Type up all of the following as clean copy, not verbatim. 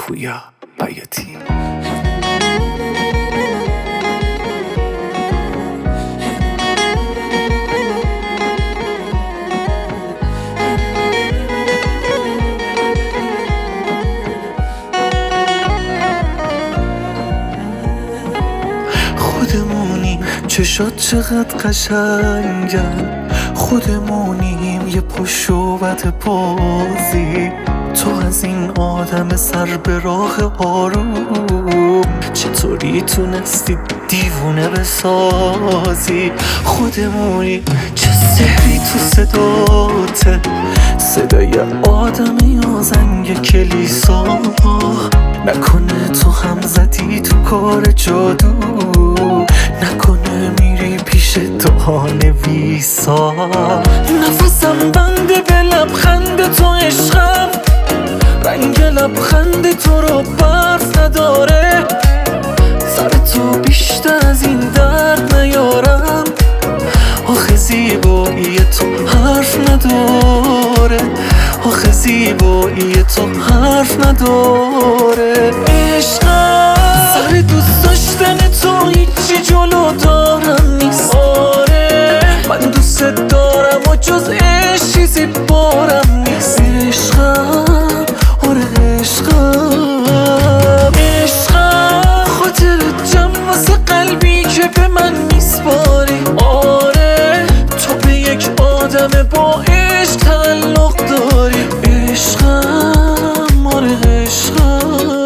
پویا بیاتی. خودمونیم چشات چقدر قشنگن، خودمونیم یه پشت و بد بازی. تو از این آدم سر به راه آروم چطوری تونستی دیوونه بسازی؟ خودمونی چه سحری تو صداته، صدای آدم یا زنگ کلیسا. نکنه تو هم زدی تو کار جادو، نکنه میری پیش دعانویسا. نفسم بنده به لبخند تو عشقم، رنگ لبخند تو رو برف نداره. سر تو بیشتر از این درد نیارم، آخه زیبایی تو حرف نداره، آخه زیبایی تو حرف نداره. عشقم سر دوست داشتن تو هیچی جلو دارم نیست. آره من دوست دارم و جز عشق چیزی بارم نیست. عشقم آره عشقم، عشقم خاطر جمع واسه قلبی که به من میسپاری. آره تو به یک آدم با عشق تعلق داری. عشقم آره عشقم.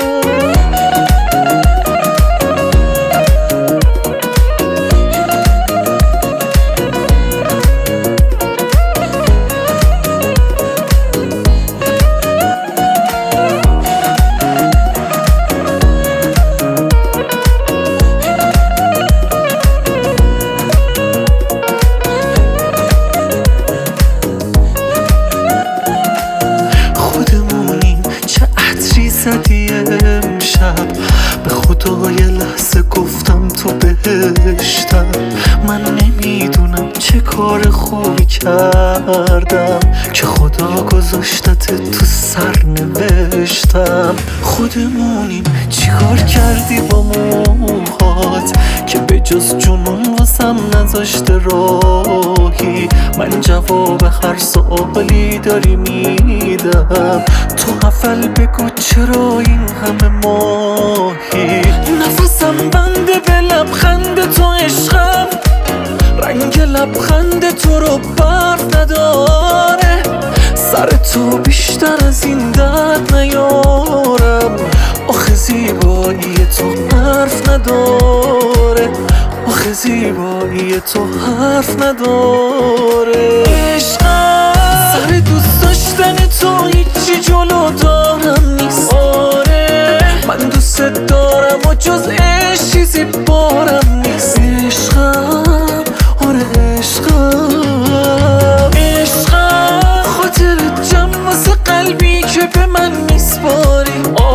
زدی امشب به خدا یه لحظه گفتم تو بهشتم. من نمیدونم چه کار خوبی کردم که خدا گذاشتت تو سرنوشتم. خودمونیم چیکار کردی با موهات که به جز جنون واسم نذاشته راهی؟ من جواب هر سوالی داری میدم، تو حفل بگو چرا این همه ماهی؟ نفسم بنده به لبخند تو عشقم، رنگ لبخند تو رو برف نداره. سر تو بیشتر از این درد نیارم، آخه زیبایی تو حرف نداره، آخه زیبایی تو حرف نداره. عشقم سر دوست داشتن تو هیچی جلو دارم نیست. آره من دوست دارم و جز عشق چیزی بارم نیست. عشقم آره عشقم، عشقم خاطر جمع واسه قلبی که به من میسپاری.